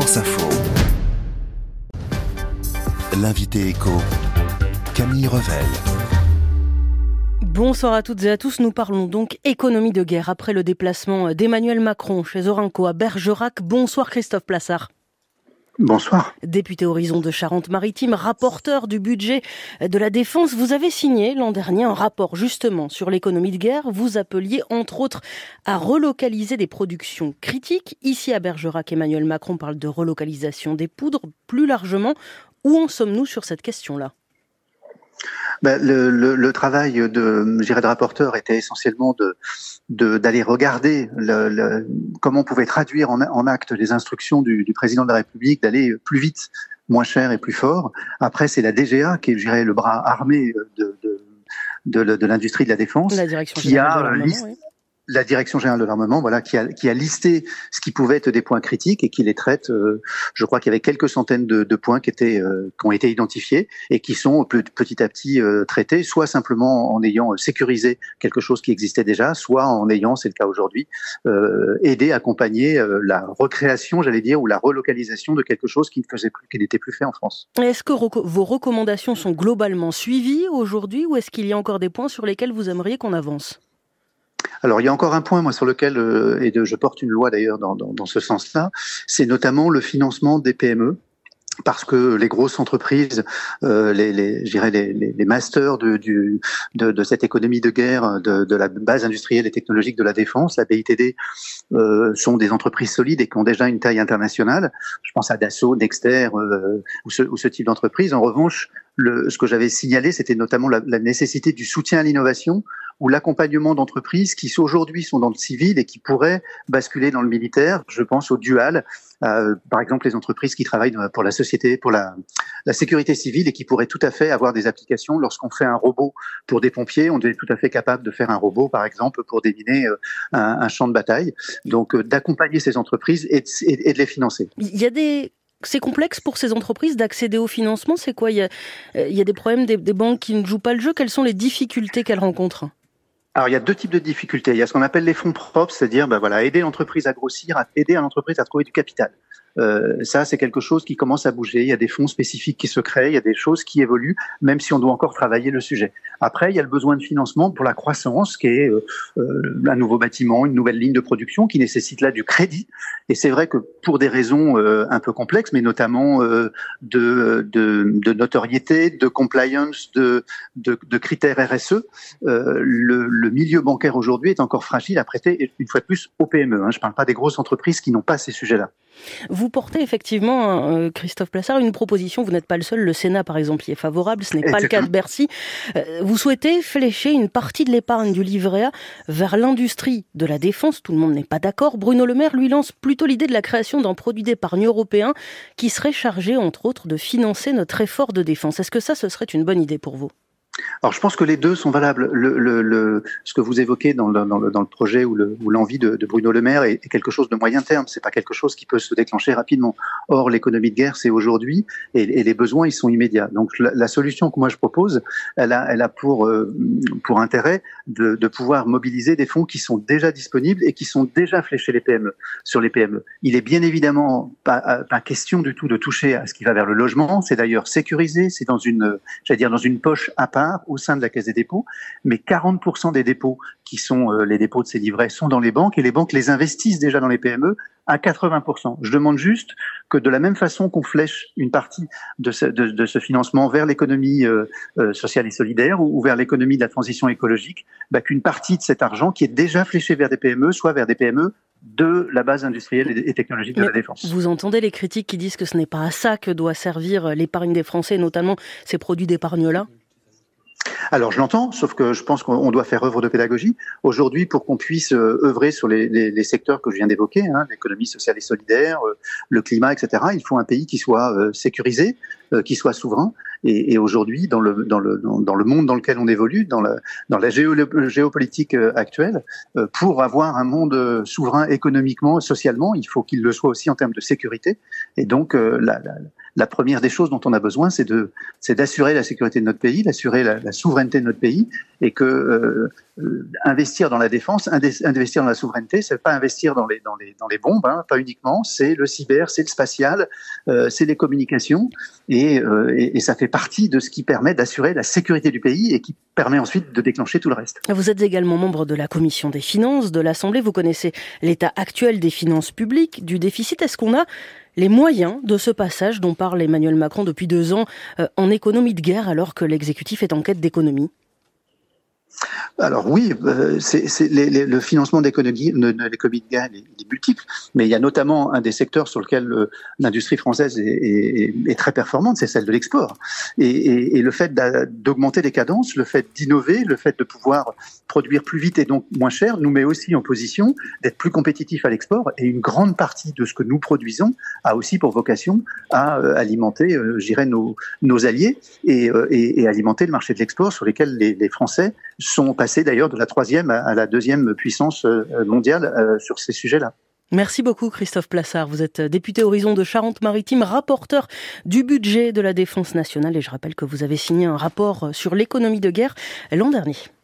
France Info. L'invité éco, Camille Revel. Bonsoir à toutes et à tous, nous parlons donc économie de guerre après le déplacement d'Emmanuel Macron chez Orenco à Bergerac. Bonsoir Christophe Plassard. Bonsoir. Député Horizon de Charente-Maritime, rapporteur du budget de la Défense, vous avez signé l'an dernier un rapport justement sur l'économie de guerre. Vous appeliez entre autres à relocaliser des productions critiques. Ici à Bergerac, Emmanuel Macron parle de relocalisation des poudres. Plus largement, où en sommes-nous sur cette question-là ? Le travail de rapporteur était essentiellement d'aller regarder comment on pouvait traduire en actes les instructions du président de la République d'aller plus vite, moins cher et plus fort. Après, c'est la DGA qui est, le bras armé de l'industrie de la défense, la Direction générale de l'armement, voilà, qui a listé ce qui pouvait être des points critiques et qui les traite. Je crois qu'il y avait quelques centaines de points qui ont été identifiés et qui sont petit à petit traités, soit simplement en ayant sécurisé quelque chose qui existait déjà, soit en ayant, c'est le cas aujourd'hui, aidé, accompagné la recréation, j'allais dire, ou la relocalisation de quelque chose qui n'était plus fait en France. Est-ce que vos recommandations sont globalement suivies aujourd'hui, ou est-ce qu'il y a encore des points sur lesquels vous aimeriez qu'on avance ? Alors, il y a encore un point, moi, sur lequel, je porte une loi d'ailleurs dans ce sens-là, c'est notamment le financement des PME. Parce que les grosses entreprises, les masters de cette économie de guerre, de la base industrielle et technologique de la défense, la BITD, sont des entreprises solides et qui ont déjà une taille internationale. Je pense à Dassault, Dexter ou ce type d'entreprise. En revanche, ce que j'avais signalé, c'était notamment la nécessité du soutien à l'innovation ou l'accompagnement d'entreprises qui aujourd'hui sont dans le civil et qui pourraient basculer dans le militaire. Je pense au dual, par exemple les entreprises qui travaillent pour la société, pour la sécurité civile et qui pourraient tout à fait avoir des applications. Lorsqu'on fait un robot pour des pompiers, on est tout à fait capable de faire un robot, par exemple, pour déminer un champ de bataille. Donc d'accompagner ces entreprises et de les financer. C'est complexe pour ces entreprises d'accéder au financement. C'est quoi ? Il y a des problèmes des banques qui ne jouent pas le jeu. Quelles sont les difficultés qu'elles rencontrent ? Alors, il y a deux types de difficultés. Il y a ce qu'on appelle les fonds propres, c'est-à-dire, aider l'entreprise à grossir, aider l'entreprise à trouver du capital. Ça, c'est quelque chose qui commence à bouger. Il y a des fonds spécifiques qui se créent, il y a des choses qui évoluent, même si on doit encore travailler le sujet. Après, il y a le besoin de financement pour la croissance, qui est un nouveau bâtiment, une nouvelle ligne de production, qui nécessite là du crédit. Et c'est vrai que pour des raisons un peu complexes, mais notamment de notoriété, de compliance, de critères RSE, le milieu bancaire aujourd'hui est encore fragile à prêter, une fois de plus, aux PME. Je ne parle pas des grosses entreprises qui n'ont pas ces sujets-là. Vous portez effectivement, Christophe Plassard, une proposition, vous n'êtes pas le seul, le Sénat par exemple y est favorable, ce n'est pas le cas de Bercy. Vous souhaitez flécher une partie de l'épargne du livret A vers l'industrie de la défense, tout le monde n'est pas d'accord. Bruno Le Maire lui lance plutôt l'idée de la création d'un produit d'épargne européen qui serait chargé entre autres de financer notre effort de défense. Est-ce que ça, ce serait une bonne idée pour vous ? Alors, je pense que les deux sont valables. Ce que vous évoquez dans le projet ou l'envie de Bruno Le Maire est quelque chose de moyen terme. C'est pas quelque chose qui peut se déclencher rapidement. Or, l'économie de guerre, c'est aujourd'hui et les besoins, ils sont immédiats. Donc, la solution que moi je propose, elle a pour intérêt de pouvoir mobiliser des fonds qui sont déjà disponibles et qui sont déjà fléchés sur les PME. Il est bien évidemment pas question du tout de toucher à ce qui va vers le logement. C'est d'ailleurs sécurisé. C'est dans une poche à part au sein de la Caisse des dépôts, mais 40% des dépôts qui sont les dépôts de ces livrets sont dans les banques et les banques les investissent déjà dans les PME à 80%. Je demande juste que de la même façon qu'on flèche une partie de ce financement vers l'économie sociale et solidaire ou vers l'économie de la transition écologique, qu'une partie de cet argent qui est déjà fléché vers des PME soit vers des PME de la base industrielle et technologique de la défense. Vous entendez les critiques qui disent que ce n'est pas à ça que doit servir l'épargne des Français, notamment ces produits d'épargne-là ? Alors je l'entends, sauf que je pense qu'on doit faire œuvre de pédagogie. Aujourd'hui, pour qu'on puisse œuvrer sur les secteurs que je viens d'évoquer, l'économie sociale et solidaire, le climat, etc., il faut un pays qui soit sécurisé, qui soit souverain Et aujourd'hui, dans le monde dans lequel on évolue, dans la géopolitique actuelle, pour avoir un monde souverain économiquement, socialement, il faut qu'il le soit aussi en termes de sécurité. Et donc, la première des choses dont on a besoin, c'est d'assurer la sécurité de notre pays, d'assurer la souveraineté de notre pays, et que investir dans la défense, investir dans la souveraineté, c'est pas investir dans les bombes, hein, pas uniquement, c'est le cyber, c'est le spatial, c'est les communications, et ça fait partie de ce qui permet d'assurer la sécurité du pays et qui permet ensuite de déclencher tout le reste. Vous êtes également membre de la Commission des finances de l'Assemblée, vous connaissez l'état actuel des finances publiques, du déficit. Est-ce qu'on a les moyens de ce passage dont parle Emmanuel Macron depuis 2 ans en économie de guerre alors que l'exécutif est en quête d'économie ? Alors oui, le financement de l'économie de guerre est multiple, mais il y a notamment un des secteurs sur lequel l'industrie française est très performante, c'est celle de l'export. Et le fait d'augmenter les cadences, le fait d'innover, le fait de pouvoir produire plus vite et donc moins cher nous met aussi en position d'être plus compétitifs à l'export. Et une grande partie de ce que nous produisons a aussi pour vocation à alimenter, je dirais, nos alliés et alimenter le marché de l'export sur lesquels les Français sont passés d'ailleurs de la 3e à la 2e puissance mondiale sur ces sujets-là. Merci beaucoup Christophe Plassard. Vous êtes député Horizon de Charente-Maritime, rapporteur du budget de la Défense nationale et je rappelle que vous avez signé un rapport sur l'économie de guerre l'an dernier.